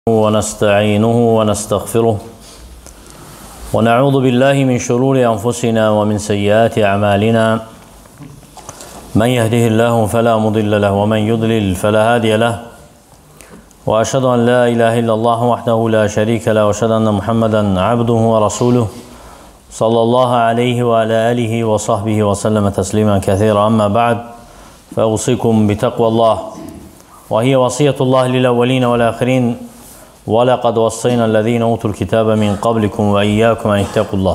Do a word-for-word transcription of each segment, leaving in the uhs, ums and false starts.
ونستعينه ونستغفره ونعوذ بالله من شرور أنفسنا ومن سيئات أعمالنا من يهده الله فلا مضل له ومن يضلل فلا هادي له وأشهد أن لا إله إلا الله وحده لا شريك له وأشهد أن محمدا عبده ورسوله صلى الله عليه وعلى آله وصحبه وسلم تسليما كثيرا. أما بعد فأوصيكم بتقوى الله وهي وصية الله للأولين والآخرين وَلَقَدْ وَصَّيْنَا الَّذ۪ينَ اُوتُوا الْكِتَابَ مِنْ قَبْلِكُمْ وَاِيَّاكُمْ اَنْ اِتَّقُوا اللّٰهِ.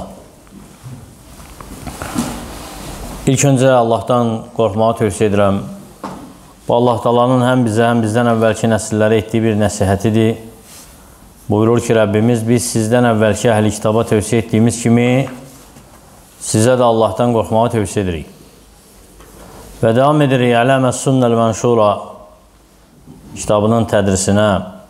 İlk öncə Allahdan qorxmağı tövsiyə edirəm. Bu Allah Taala'nın həm bizə, həm bizdən əvvəlki nəsillərə etdiyi bir nəsihətidir. Buyurur ki, Rəbbimiz, biz sizdən əvvəlki əhl-i kitaba tövsiyə etdiyimiz kimi sizə də Allahdan qorxmağı tövsiyə edirik. Və devam edirik Ələməs-Sünnəl Mənşura kitabının tədrisinə.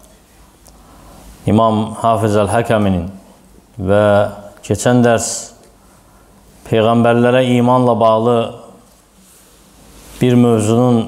İmam Hafiz Əl-Həkəminin və keçən dərs Peyğəmbərlərə imanla bağlı bir mövzunun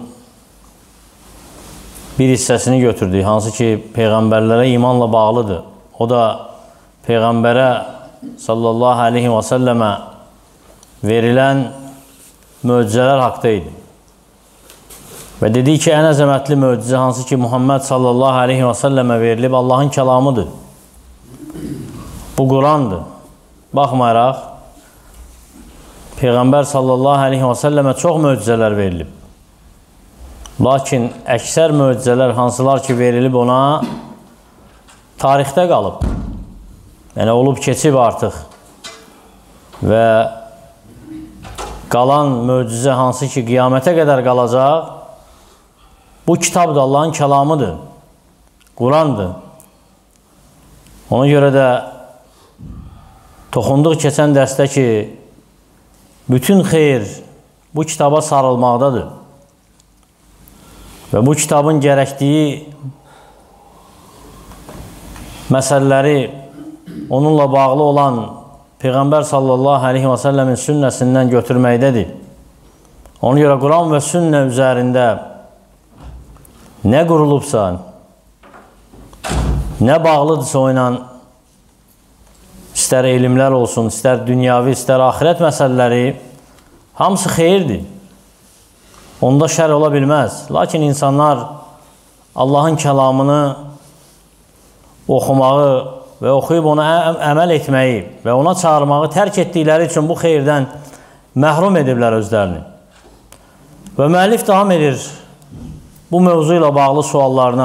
bir hissəsini götürdük, hansı ki Peyğəmbərlərə imanla bağlıdır. O da Peyğəmbərə sallallahu aleyhi və səlləmə verilən möcüzələr haqda idi. Və dedik ki, ən əzəmətli möcüzə hansı ki Muhammed sallallahu aleyhi və səlləmə verilib Allahın kəlamıdır. Bu Qurandır. Baxmayaraq, Peyğəmbər sallallahu aleyhi və səlləmə çox möcüzələr verilib. Lakin əksər möcüzələr hansılar ki verilib ona tarixdə qalıb. Yəni olub keçib artıq. Və qalan möcüzə hansı ki qiyamətə qədər qalacaq, bu kitab da Allahın kəlamıdır, Qurandır. Ona görə də toxunduq keçən dərsdə ki, bütün xeyir bu kitaba sarılmaqdadır. Və bu kitabın gərəkdiyi məsələləri onunla bağlı olan Peyğəmbər sallallahu aleyhi və səlləmin sünnəsindən götürməkdədir. Ona görə Quran və sünnə üzərində nə qurulubsa, nə bağlıdırsa o ilə, istər elmlər olsun, istər dünyavi, istər axirət məsələləri, hamısı xeyirdir. Onda şər ola bilməz. Lakin insanlar Allahın kəlamını oxumağı və oxuyub ona əməl etməyi və ona çağırmağı tərk etdikləri üçün bu xeyirdən məhrum ediblər özlərini. Və müəllif davam edir bu mövzu ilə bağlı suallarına.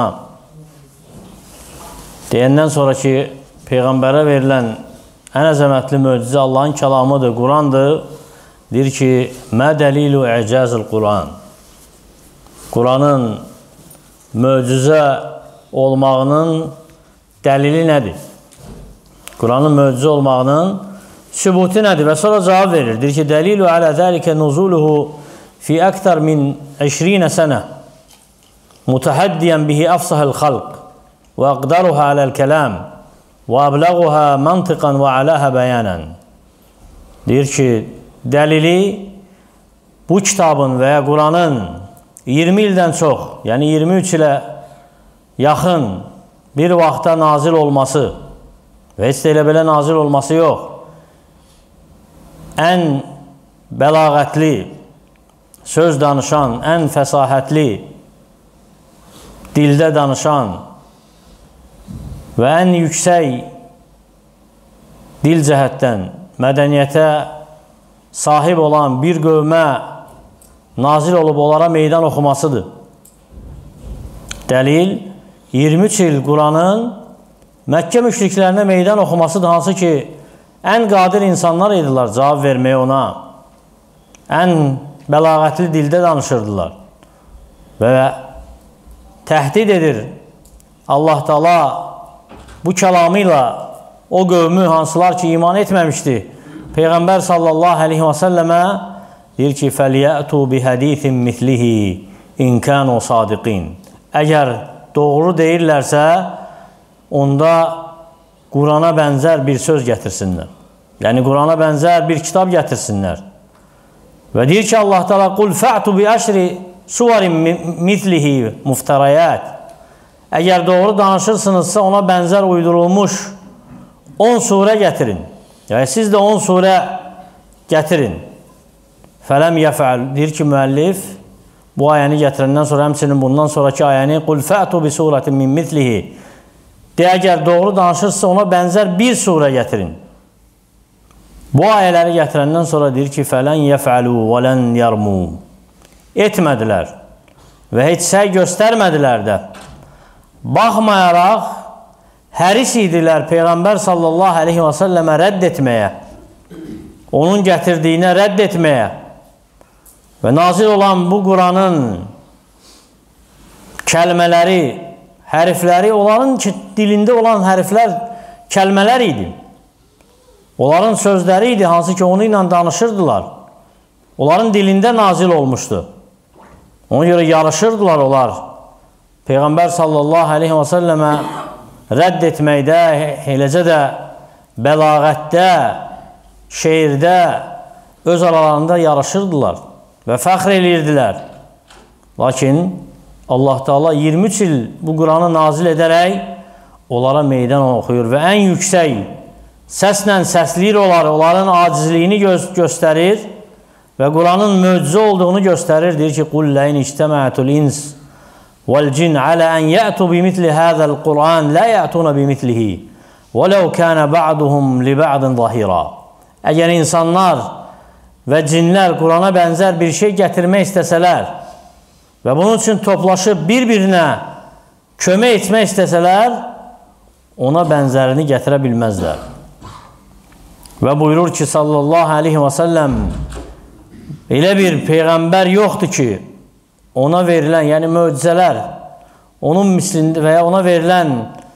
Deyəndən sonra ki, Peyğəmbərə verilən ən əzəmətli möcüzə Allahın kəlamıdır, Qurandır. Deyir ki, mə dəlilu icazil Quran. Quranın möcüzə olmağının dəlili nədir? Quranın möcüzə olmağının sübutu nədir? Və sonra cavab verir. Deyir ki, dəlilu alə zəlikə nuzuluhu fi əktər min iyirmi sənə متحديا به أفصح الخلق وأقدرها على الكلام وأبلغها منطقا وعلاها بيانا. Deyir ki, dəlili bu kitabın və ya Quranın iyirmi ildən çox, yəni iyirmi üç ilə yaxın bir vaxtda nazil olması və heç də elə belə nazil olması yox, ən bəlağətli söz danışan, ən fəsahətli dildə danışan və ən yüksək dil cəhətdən mədəniyyətə sahib olan bir qövmə nazil olub onlara meydan oxumasıdır. Dəlil, iyirmi üç il Quranın Məkkə müşriklərinə meydan oxumasıdır, hansı ki, ən qadir insanlar idilər cavab verməyə ona. Ən bəlağətli dildə danışırdılar. Və təhdid edir Allah Taala bu kəlamıyla o qövmü hansılar ki iman etməmişdi Peyğəmbər sallallahu aleyhi və səlləmə deyir ki fəliyətu bihədithin mislihi in kanu sadiqin. Əgər doğru deyirlərsə onda Qurana bənzər bir söz gətirsinlər. Yəni Qurana bənzər bir kitab gətirsinlər. Və deyir ki Allah Taala qul fa'tu bi əşri suvarin mislihi muftarayat. əgər doğru danışırsınızsa ona bənzər uydurulmuş on surə gətirin. Yəni, siz də on surə gətirin. Fələm yəfəl, deyir ki, müəllif, bu ayəni gətirəndən sonra, həmçinin bundan sonraki ayəni, qul fətu bi surətin min mitlihi, de, əgər doğru danışırsa ona bənzər bir surə gətirin. Bu ayələri gətirəndən sonra deyir ki, fələn yəfəlu və lən yarmu, etmədilər və heç səy göstərmədilər də. Baxmayaraq, həris idilər Peyğəmbər sallallahu aleyhi və səlləmə rədd etməyə, onun gətirdiyinə rədd etməyə və nazil olan bu Quranın kəlmələri, hərfləri, onların dilində olan hərflər kəlmələr idi. Onların sözləri idi, hansı ki, onu ilə danışırdılar. Onların dilində nazil olmuşdu. Ona görə yarışırdılar onlar. Peyğəmbər sallallahu aleyhi və səlləmə rədd etməkdə, eləcə də bəlağətdə, şeirdə, öz aralarında yarışırdılar və fəxr edirdilər. Lakin Allah Teala iyirmi üç il bu Quranı nazil edərək onlara meydan oxuyur və ən yüksək səslə səsləyir onları, onların acizliyini gö göstərir və Quranın möcüzə olduğunu göstərir. Deyir ki, qul ləyin ictəməətul ins vəl-cin alə ən yətu bimitli həzəl Quran lə yətuna bimitlihi və ləv kənə ba'duhum li ba'din zahira. Əgər insanlar və cinlər Qurana bənzər bir şey gətirmək istəsələr və bunun üçün toplaşıb bir-birinə kömək etmək istəsələr, ona bənzərini gətirə bilməzlər. Və buyurur ki, sallallahu aleyhi və səlləm, elə bir Peyğəmbər yoxdur ki, ona verilən, yəni möcüzələr, onun mislində və ya ona verilən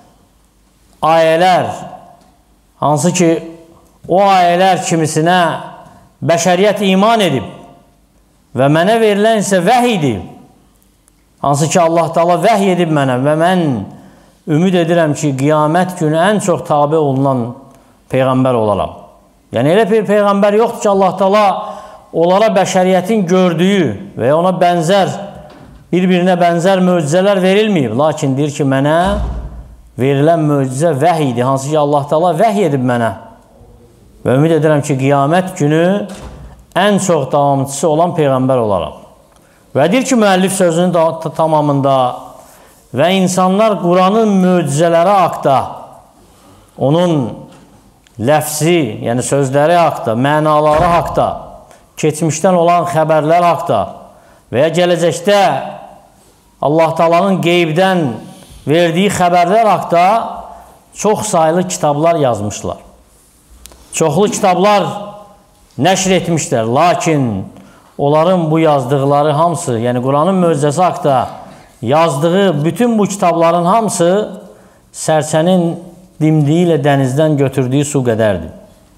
ayələr, hansı ki, o ayələr kimisinə bəşəriyyət iman edib və mənə verilən isə vəhy edib, hansı ki, Allah Teala vəhy edib mənə və mən ümid edirəm ki, qiyamət günü ən çox tabi olunan Peyğəmbər olaram. Yəni, elə bir Peyğəmbər yoxdur ki, Allah Teala onlara bəşəriyyətin gördüyü və ya ona bənzər, bir-birinə bənzər möcüzələr verilməyib. Lakin deyir ki, mənə verilən möcüzə vəhy idi, hansı ki, Allah Teala vəhy edib mənə. Və ümid edirəm ki, qiyamət günü ən çox davamçısı olan Peyğəmbər olaram. Və deyir ki, müəllif sözünün tamamında və insanlar Quranın möcüzələri haqda, onun ləfsi, yəni sözləri haqda, mənaları haqda, keçmişdən olan xəbərlər haqda və ya gələcəkdə Allah Taala'nın qeybdən verdiyi xəbərlər haqda çox saylı kitablar yazmışlar. Çoxlu kitablar nəşr etmişlər, lakin onların bu yazdıqları hamısı, yəni Quranın möcüzəsi haqda yazdığı bütün bu kitabların hamısı sərçənin dimdiyi ilə dənizdən götürdüyü su qədərdir.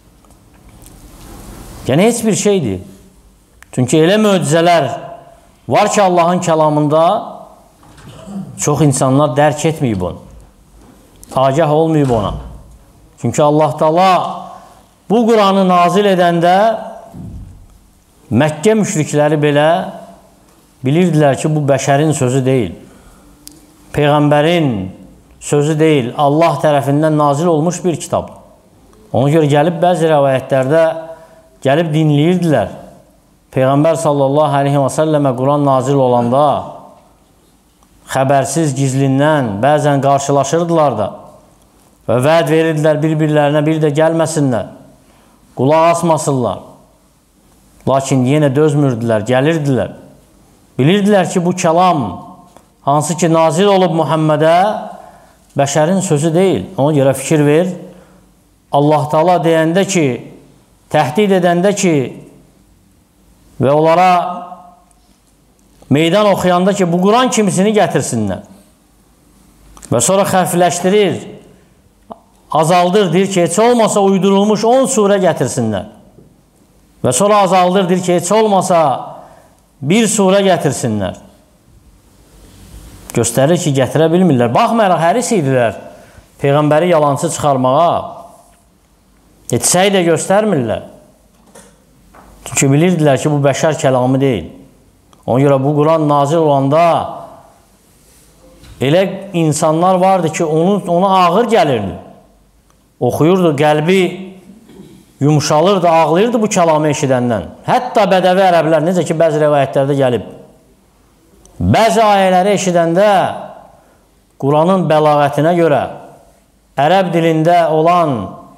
Yəni, heç bir şeydir. Çünki elə möcüzələr var ki, Allahın kəlamında çox insanlar dərk etməyib onu. Agah olmayıb ona. Çünki Allah Teala bu Quranı nazil edəndə Məkkə müşrikləri belə bilirdilər ki, bu bəşərin sözü deyil. Peyğəmbərin sözü deyil. Allah tərəfindən nazil olmuş bir kitab. Ona görə gəlib bəzi rəvayətlərdə gəlib dinləyirdilər. Peyğəmbər sallallahu aleyhi və səlləmə Quran nazil olanda xəbərsiz gizlindən bəzən qarşılaşırdılar da və vəd verirdilər bir-birlərinə, bir də gəlməsinlər, qulaq asmasınlar. Lakin yenə dözmürdülər, gəlirdilər. Bilirdilər ki, bu kəlam hansı ki nazil olub Muhammədə bəşərin sözü deyil. Ona görə fikir ver. Allah Teala deyəndə ki, təhdid edəndə ki və onlara meydan oxuyanda ki, bu Quran kimisini gətirsinlər. Və sonra xərfləşdirir, azaldır, deyir ki, heç olmasa uydurulmuş on surə gətirsinlər. Və sonra azaldır, deyir ki, heç olmasa bir surə gətirsinlər. Göstərir ki, gətirə bilmirlər. Baxmayaraq, həris idilər Peyğəmbəri yalancı çıxarmağa. Heç səy də göstərmirlər. Çünki bilirdilər ki, bu bəşər kəlamı deyil. Ona görə bu Quran nazil olanda Elə insanlar vardı ki, onu, ona ağır gəlirdi. Oxuyurdu, qəlbi yumuşalırdı, ağlayırdı bu kəlamı eşidəndən. Hətta bədəvi ərəblər, necə ki, bəzi rəvayətlərdə gəlib, bəzi ayələri eşidəndə Quranın bəlağətinə görə, ərəb dilində olan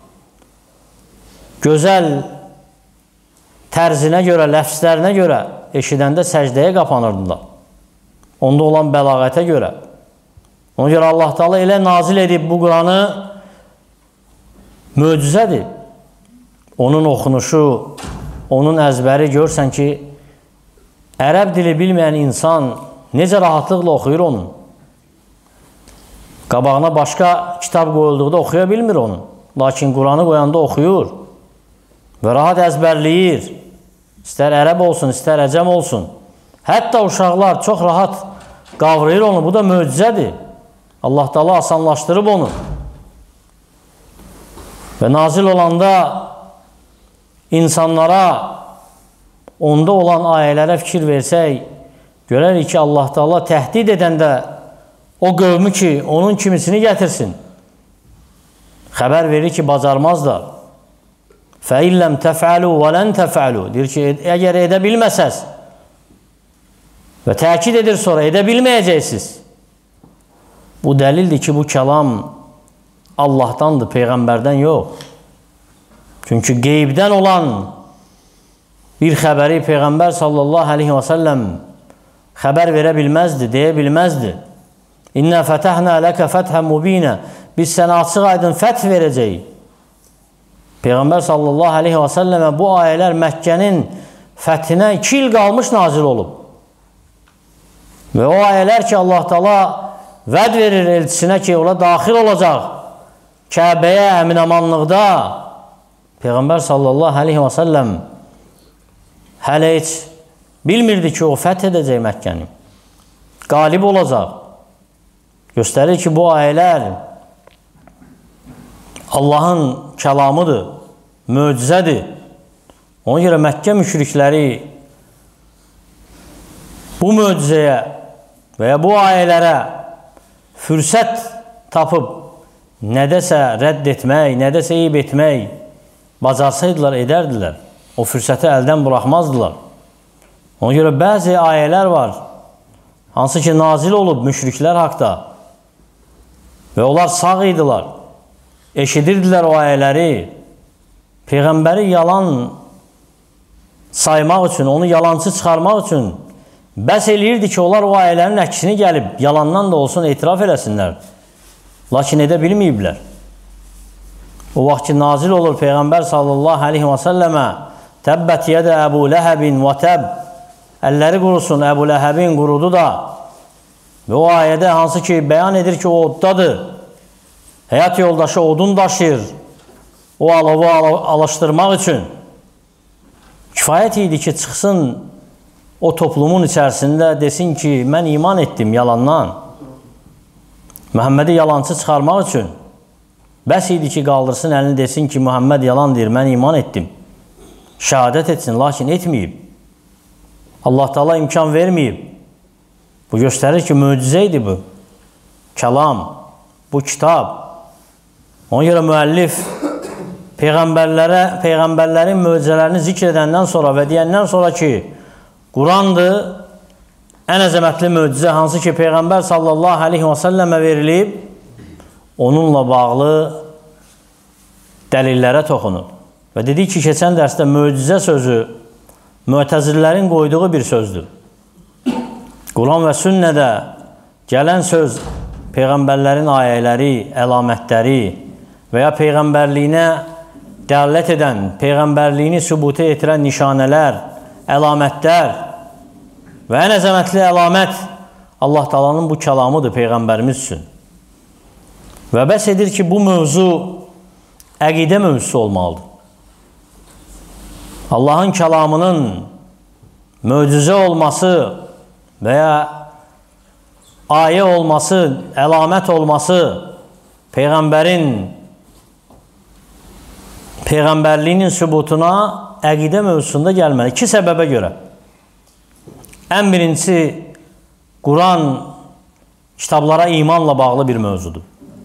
gözəl tərzinə görə, ləfslərinə görə eşidəndə səcdəyə qapanırdılar. Onda olan bəlağətə görə. Ona görə Allah Teala elə nazil edib bu Quranı, möcüzədir. Onun oxunuşu, onun əzbəri görsən ki, ərəb dili bilməyən insan necə rahatlıqla oxuyur onu. Qabağına başqa kitab qoyulduqda oxuya bilmir onu. Lakin Quranı qoyanda oxuyur və rahat əzbərləyir. İstər ərəb olsun, istər əcəm olsun. Hətta uşaqlar çox rahat qavrayır onu. Bu da möcüzədir. Allah Teala asanlaşdırıb onu. Və nazil olanda insanlara onda olan ayələrə fikir versək, görərik ki, Allah Teala təhdid edəndə o qövmü ki, onun kimisini gətirsin. Xəbər verir ki, bacarmazlar. فَاِلَّمْ تَفْعَلُوا وَلَنْ تَفْعَلُوا deyir ki, əgər edə bilməsəz və təkid edir sonra, edə bilməyəcəksiniz. Bu dəlildir ki, bu kəlam Allahdandır, Peyğəmbərdən yox. Çünki qeybdən olan bir xəbəri Peyğəmbər sallallahu aleyhi və səlləm xəbər verə bilməzdi, deyə bilməzdi. İnnə fətəhnə ləkə fəthən mubinə. Biz sənə açıq aydın fəth verəcəyik. Peyğəmbər sallallahu aleyhi və səlləmə bu ayələr Məkkənin fəthinə iki il qalmış nazil olub. Və o ayələr ki, Allah Teala vəd verir elçisinə ki, ola daxil olacaq Kəbəyə əminamanlıqda, Peyğəmbər sallallahu aleyhi və səlləm hələ heç bilmirdi ki, o fəth edəcək Məkkəni. Qalib olacaq. Göstərir ki, bu ayələr Allahın kəlamıdır, möcüzədir. Ona görə Məkkə müşrikləri bu möcüzəyə və ya bu ayələrə fürsət tapıb nədəsə rədd etmək, nədəsə eyib etmək bacarsaydılar, edərdilər. O fürsəti əldən buraxmazdılar. Ona görə bəzi ayələr var, hansı ki, nazil olub müşriklər haqda və onlar sağ idilər, eşidirdilər o ayələri, Peyğəmbəri yalan saymaq üçün, onu yalancı çıxarmaq üçün bəs eləyirdi ki, onlar o ayələrin əksini gəlib, yalandan da olsun etiraf eləsinlər. Lakin edə bilməyiblər. O vaxt ki, nazil olur Peyğəmbər sallallahu aleyhi və səlləmə Təbbət yedə Əbu Ləhəbin və təb. Əlləri qurusun, Əbu Ləhəbin qurudu da. Və o ayədə hansı ki, bəyan edir ki, o oddadır. Həyat yoldaşı odun daşıyır. O alovu alışdırmaq üçün. Kifayət idi ki, çıxsın o toplumun içərisində desin ki, mən iman etdim yalandan. Məhəmmədi yalancı çıxarmaq üçün. Bəs idi ki, qaldırsın əlini desin ki, Muhammed yalan deyir, mən iman etdim. Şəhadət etsin, lakin etməyib. Allah Teala imkan verməyib. Bu göstərir ki, möcüzə idi bu. Kəlam, bu kitab. Ona görə müəllif Peyğəmbərlərə, Peyğəmbərlərin möcüzələrini zikr edəndən sonra və deyəndən sonra ki, Qurandır, ən əzəmətli möcüzə hansı ki, Peyğəmbər sallallahu aleyhi və səlləmə verilib, onunla bağlı dəlillərə toxunur. Və dedik ki, keçən dərsdə möcüzə sözü Müətəzililərin qoyduğu bir sözdür. Quran və sünnədə gələn söz Peyğəmbərlərin ayələri, əlamətləri və ya Peyğəmbərliyinə dəlalət edən, Peyğəmbərliyini sübuta etirən nişanələr, əlamətlər və ən əzəmətli əlamət Allah Taala'nın bu kəlamıdır Peyğəmbərimiz üçün. Və bəs edir ki, bu mövzu əqidə mövzusu olmalıdır. Allahın kəlamının möcüzə olması və ya ayə olması, əlamət olması Peyğəmbərin Peyğəmbərliyinin sübutuna əqidə mövzusunda gəlməli. İki səbəbə görə. Ən birincisi, Quran kitablara imanla bağlı bir mövzudur.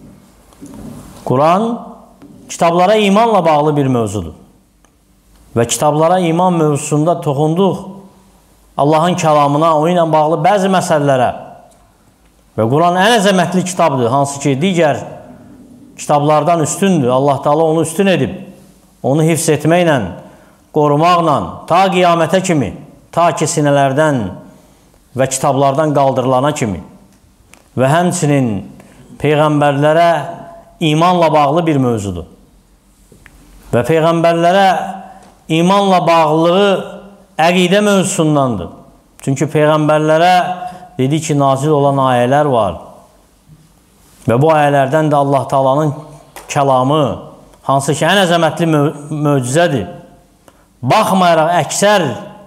Quran kitablara imanla bağlı bir mövzudur. Və kitablara iman mövzusunda toxunduq Allahın kəlamına, o ilə bağlı bəzi məsələlərə. Və Quran ən əzəmətli kitabdır, hansı ki, digər kitablardan üstündür. Allah Teala onu üstün edib. Onu hifz etməklə, qorumaqla, ta qiyamətə kimi, ta ki sinələrdən və kitablardan qaldırılana kimi və həmçinin peyğəmbərlərə imanla bağlı bir mövzudur. Və peyğəmbərlərə imanla bağlılığı əqidə mövzusundandır. Çünki peyğəmbərlərə dedi ki, nazil olan ayələr var. Və bu ayələrdən də Allah Taala'nın kəlamı, hansı ki, ən əzəmətli mö möcüzədir. Baxmayaraq əksər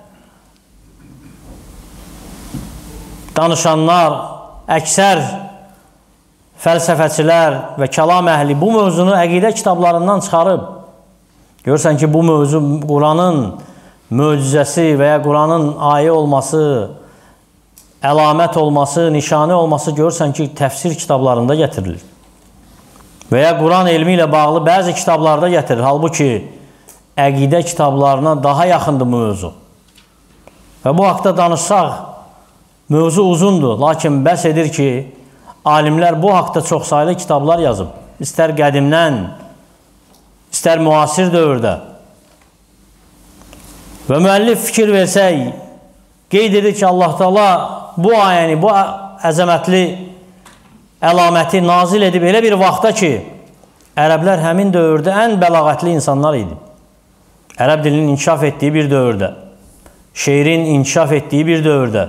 danışanlar, əksər fəlsəfəçilər və kəlam əhli bu mövzunu əqidə kitablarından çıxarıb. Görürsən ki, bu mövzu Quranın möcüzəsi və ya Quranın ayə olması, əlamət olması, nişanə olması görürsən ki, təfsir kitablarında gətirilir. Və ya Quran elmi ilə bağlı bəzi kitablarda gətirilir. Halbuki, əqidə kitablarına daha yaxındır bu mövzu. Və bu haqda danışsaq, mövzu uzundur. Lakin bəs edir ki, alimlər bu haqda çox saylı kitablar yazıb. İstər qədimdən, istər müasir dövrdə. Və müəllif fikir versək, qeyd edir ki, Allah Teala bu ayəni, bu əzəmətli əlaməti nazil edib elə bir vaxtda ki, ərəblər həmin dövrdə ən bəlağətli insanlar idi. Ərəb dilinin inkişaf etdiyi bir dövrdə, şeirin inkişaf etdiyi bir dövrdə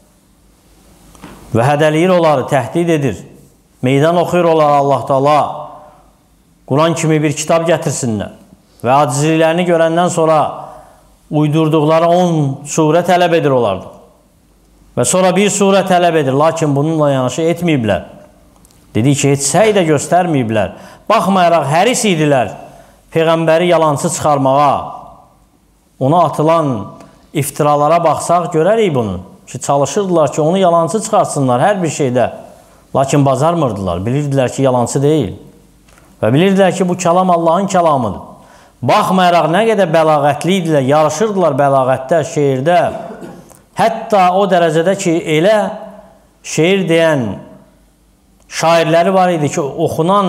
və hədəliyir onları, təhdid edir, meydan oxuyur onları Allah Teala, Quran kimi bir kitab gətirsinlər və acizliklərini görəndən sonra uydurduqları on surə tələb edir onlardır. Və sonra bir surə tələb edir, lakin bununla yanaşı etməyiblər. Dedi ki, heç səy də göstərməyiblər. Baxmayaraq, həris idilər Peyğəmbəri yalancı çıxarmağa, ona atılan iftiralara baxsaq, görərik bunu. Ki, çalışırdılar ki, onu yalancı çıxarsınlar hər bir şeydə. Lakin bacarmırdılar, bilirdilər ki, yalancı deyil. Və bilirdilər ki, bu kəlam Allahın kəlamıdır. Baxmayaraq, nə qədər bəlağətli idilər, yarışırdılar bəlağətdə, şeirdə. Hətta o dərəcədə ki, elə şeir deyən şairləri var idi ki, oxunan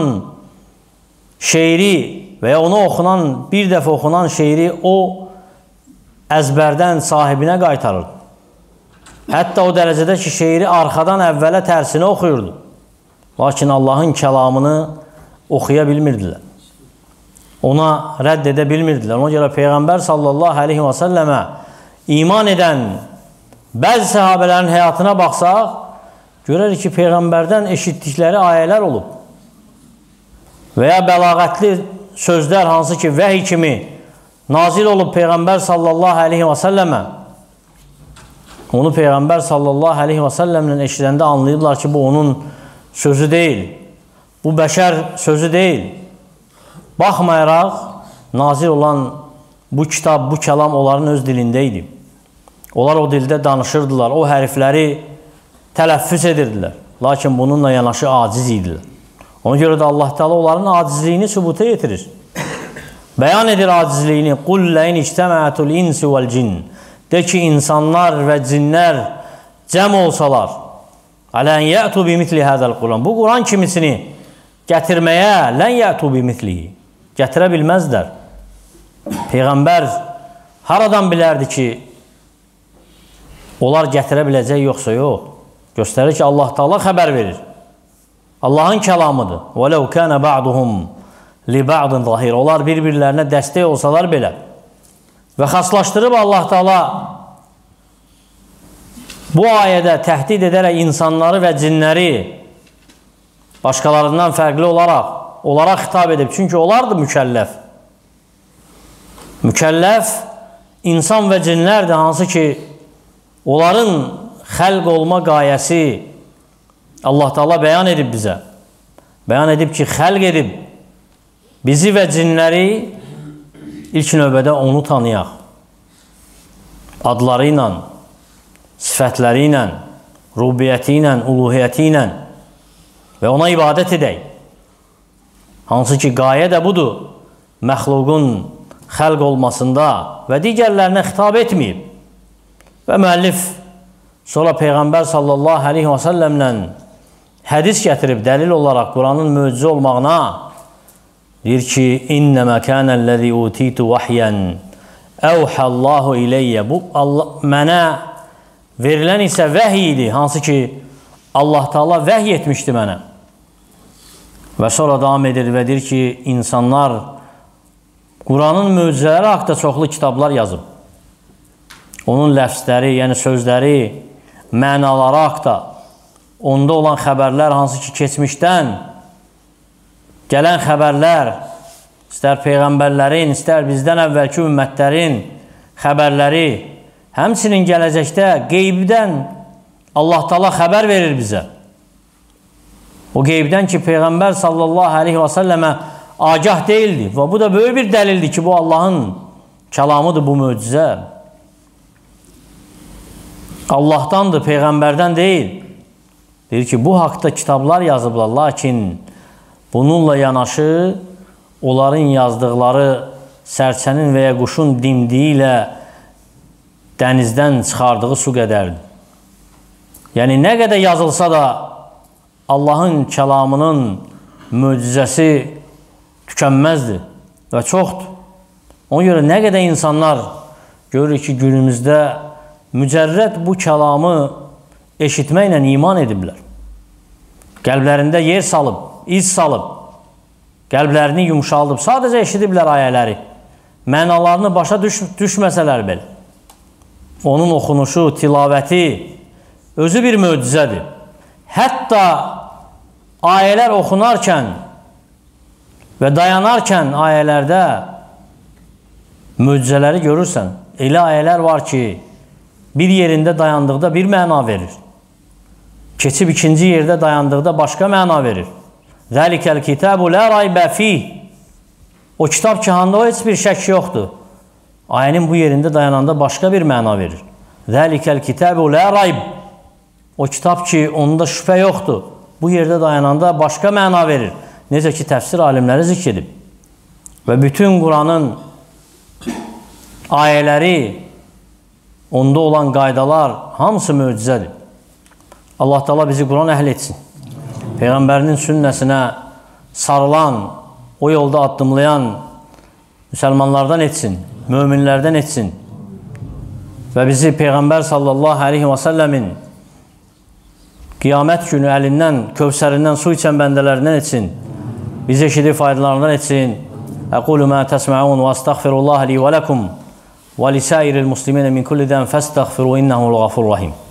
şeiri və ya ona oxunan, bir dəfə oxunan şeiri o əzbərdən sahibinə qaytarırdı. Hətta o dərəcədə ki, şeiri arxadan əvvələ tərsinə oxuyurdu. Lakin Allahın kəlamını oxuya bilmirdilər. Ona rədd edə bilmirdilər. Ona görə Peyğəmbər sallallahu aleyhi və səlləmə iman edən bəzi səhabələrin həyatına baxsaq, görərik ki, Peyğəmbərdən eşitdikləri ayələr olub. Və ya bəlağətli sözlər, hansı ki, vəhiy kimi nazil olub Peyğəmbər sallallahu aleyhi və səlləmə. Onu Peyğəmbər sallallahu aleyhi və səlləmlə eşidəndə anlayıblar ki, bu onun sözü deyil. Bu bəşər sözü deyil. Baxmayaraq, nazil olan bu kitab, bu kəlam onların öz dilində idi. Onlar o dildə danışırdılar, o hərfləri tələffüz edirdilər. Lakin bununla yanaşı aciz idilər. Ona görə də Allah Teala onların acizliyini sübuta yetirir. Bəyan edir acizliyini. Qul ləyin ictəməətul insi vəl cin. De ki, insanlar və cinlər cəm olsalar, alən yətu bimitli hədəl Quran. Bu Quran kimisini gətirməyə lən yətu bimitlihi. Gətirə bilməzlər. Peyğəmbər haradan bilərdi ki, onlar gətirə biləcək yoxsa yox. Göstərir ki, Allah Teala xəbər verir. Allahın kəlamıdır. وَلَوْ كَانَ بَعْضُهُمْ لِبَعْضٍ ظَهِرٍ. Onlar bir-birlərinə dəstək olsalar belə. Və xaslaşdırıb Allah Teala bu ayədə təhdid edərək insanları və cinləri başqalarından fərqli olaraq onlara xitab edib. Çünki onlardır mükəlləf. Mükəlləf insan və cinlərdir, hansı ki, onların xəlq olma qayəsi Allah Teala bəyan edib bizə. Bəyan edib ki, xəlq edib bizi və cinləri ilk növbədə onu tanıyaq. Adları ilə, sifətləri ilə, rubiyyəti ilə, uluhiyyəti ilə və ona ibadət edək. Hansı ki, qayə də budur, məxluqun xəlq olmasında və digərlərinə xitab etməyib. Və müəllif sonra Peyğəmbər sallallahu aleyhi və səlləmlə hədis gətirib dəlil olaraq Quranın möcüzə olmağına deyir ki, İnnəmə kənəlləzi utitu vahiyən əvhəllahu iləyyə. Bu, Allah, mənə verilən isə vəhiy idi, hansı ki, Allah Teala vəhiy etmişdi mənə. Və sonra davam edir və deyir ki, insanlar Quranın möcüzələri haqqında çoxlu kitablar yazıb. Onun ləfsləri, yəni sözləri, mənaları haqqında, onda olan xəbərlər, hansı ki, keçmişdən gələn xəbərlər, istər Peyğəmbərlərin, istər bizdən əvvəlki ümmətlərin xəbərləri, həmçinin gələcəkdə qeybdən Allah Teala xəbər verir bizə. O qeybdən ki, Peyğəmbər sallallahu aleyhi və səlləmə agah deyildi. Və bu da böyük bir dəlildir ki, bu Allahın kəlamıdır, bu möcüzə. Allahdandır, Peyğəmbərdən deyil. Deyir ki, bu haqda kitablar yazıblar, lakin bununla yanaşı onların yazdıqları sərçənin və ya quşun dimdiyi ilə dənizdən çıxardığı su qədərdir. Yəni, nə qədər yazılsa da Allahın kəlamının möcüzəsi tükənməzdir və çoxdur. Ona görə nə qədər insanlar görür ki, günümüzdə mücərrəd bu kəlamı eşitməklə iman ediblər. Qəlblərində yer salıb, iz salıb, qəlblərini yumşaldıb, sadəcə eşidiblər ayələri. Mənalarını başa düş düşməsələr belə. Onun oxunuşu, tilavəti özü bir möcüzədir. Hətta ayələr oxunarkən və dayanarkən ayələrdə möcüzələri görürsən. Elə ayələr var ki, bir yerində dayandıqda bir məna verir. Keçib ikinci yerdə dayandıqda başqa məna verir. Zəlikəl kitabu la raybə fih. O kitab ki, handa o heç bir şək yoxdur. Ayənin bu yerində dayananda başqa bir məna verir. Zəlikəl kitabu la rayb. O kitab ki, onda şübhə yoxdur. Bu yerdə dayananda başqa məna verir. Necə ki, təfsir alimləri zikr edib. Və bütün Quranın ayələri, onda olan qaydalar hamısı möcüzədir. Allah Teala bizi Quran əhl etsin. Peyğəmbərinin sünnəsinə sarılan, o yolda addımlayan müsəlmanlardan etsin, möminlərdən etsin. Və bizi Peyğəmbər sallallahu aleyhi və səlləmin qiyamət günü əlindən, kövsərindən su içən bəndələrindən etsin. Bizi eşidib faydalarından etsin. Əqulu mə təsməun və əstəğfirullah li və ləkum və lisəiril musliminə min kulli dən fəstəğfiru innəhul ğafurur rahim.